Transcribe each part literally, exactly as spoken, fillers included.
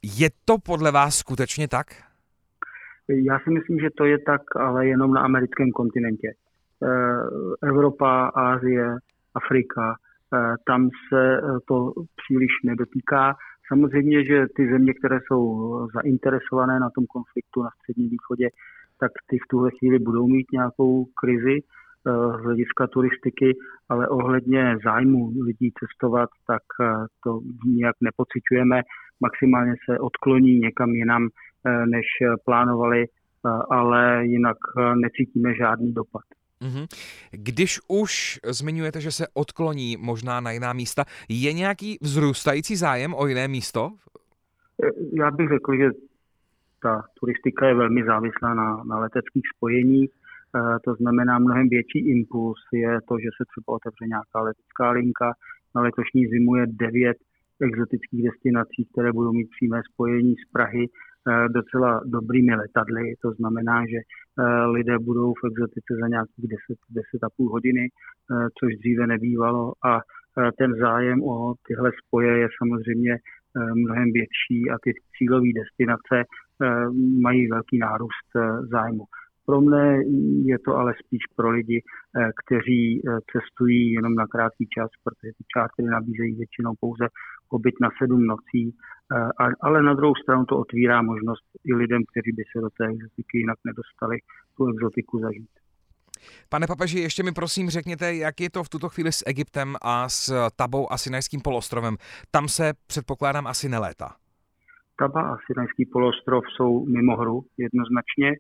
Je to podle vás skutečně tak? Já si myslím, že to je tak, ale jenom na americkém kontinentě. Evropa, Asie, Afrika, tam se to příliš nedotýká. Samozřejmě, že ty země, které jsou zainteresované na tom konfliktu na Středním východě, tak ty v tuhle chvíli budou mít nějakou krizi z hlediska turistiky, ale ohledně zájmu lidí cestovat, tak to nijak nepociťujeme. Maximálně se odkloní někam jinam, než plánovali, ale jinak necítíme žádný dopad. Když už zmiňujete, že se odkloní možná na jiná místa, je nějaký vzrůstající zájem o jiné místo? Já bych řekl, že ta turistika je velmi závislá na, na leteckých spojeních. To znamená, mnohem větší impuls je to, že se třeba otevře nějaká letecká linka. Na letošní zimu je devět exotických destinací, které budou mít přímé spojení z Prahy docela dobrými letadly. To znamená, že lidé budou v exotice za nějakých deset, deset a půl hodiny, což dříve nebývalo. A ten zájem o tyhle spoje je samozřejmě mnohem větší a ty cílové destinace mají velký nárůst zájmu. Pro mne je to ale spíš pro lidi, kteří cestují jenom na krátký čas, protože ty čártery nabízejí většinou pouze pobyt na sedm nocí, ale na druhou stranu to otvírá možnost i lidem, kteří by se do té exotiky jinak nedostali, tu exotiku zažít. Pane papeži, ještě mi prosím řekněte, jak je to v tuto chvíli s Egyptem a s Tabou a Sinajským polostrovem. Tam se, předpokládám, asi nelétá. Taba a Sinajský poloostrov jsou mimo hru jednoznačně,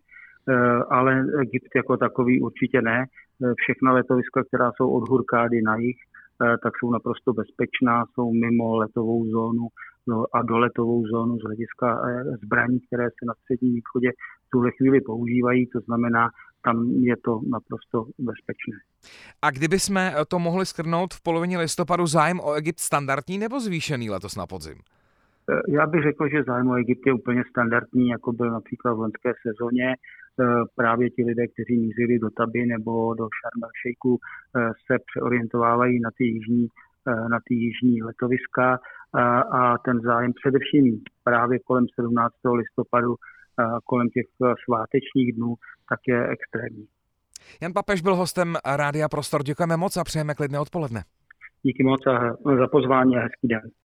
ale Egypt jako takový určitě ne. Všechna letoviska, která jsou od Hurgády na jih, tak jsou naprosto bezpečná, jsou mimo letovou zónu a doletovou zónu z hlediska zbraní, které se na Středním východě v tuhle chvíli používají, to znamená, tam je to naprosto bezpečné. A kdyby jsme to mohli shrnout v polovině listopadu, zájem o Egypt standardní nebo zvýšený letos na podzim? Já bych řekl, že zájem o Egypt je úplně standardní, jako byl například v loňské sezóně. Právě ti lidé, kteří mířili do Taby nebo do Šarm el-Šejchu, se přeorientovávají na ty jižní, na ty jižní letoviska a ten zájem především právě kolem sedmnáctého listopadu, kolem těch svátečních dnů, tak je extrémní. Jan Papež byl hostem Rádia Prostor. Děkujeme moc a přejeme klidné odpoledne. Díky moc za pozvání a hezký den.